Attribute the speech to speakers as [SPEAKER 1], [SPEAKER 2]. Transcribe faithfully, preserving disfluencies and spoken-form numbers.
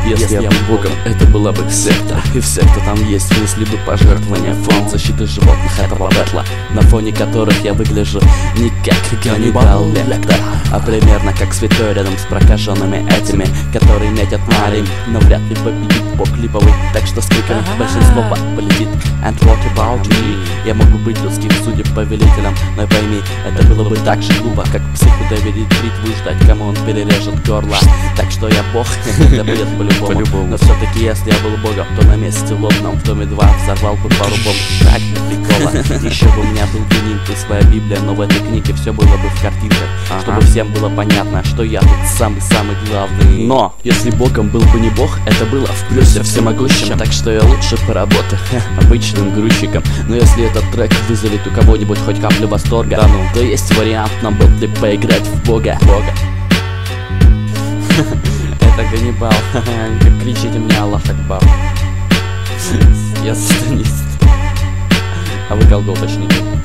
[SPEAKER 1] Если я был богом, это была бы секта. И все, кто там есть, внесли бы пожертвования в фонд защиты животных этого бэтла, на фоне которых я выгляжу не как Ганнибал Лектор, а примерно как святой рядом с прокаженными этими, которые метят на Рим. Но вряд ли победит бог липовый, так что с криками большинство полетит. And what about me? Я могу быть людских судеб повелителем, но пойми, это было бы так же глупо, как психу доверить бритву и ждать, кому он перережет горло. Так что я бог, это бред по-любому. Но все-таки если я был богом, то на месте лобном в доме два взорвал бы пару бомб. Так, прикола. Еще бы у меня был геним, ты своя Библия, но в этой книге все было бы в картинках, чтобы всем было понятно, что я тут самый-самый главный. Но если богом был бы не бог, это было в плюсе всемогущем, так что я лучше поработаю обычным грузчиком. Но если этот трек вызовет у кого-нибудь хоть каплю восторга, да ну, то есть вариант на бэтле поиграть в бога. Бога. Это Ганнибал. Как кричите мне Аллах Акбар. Я сатанист. А вы Голгофа точнее.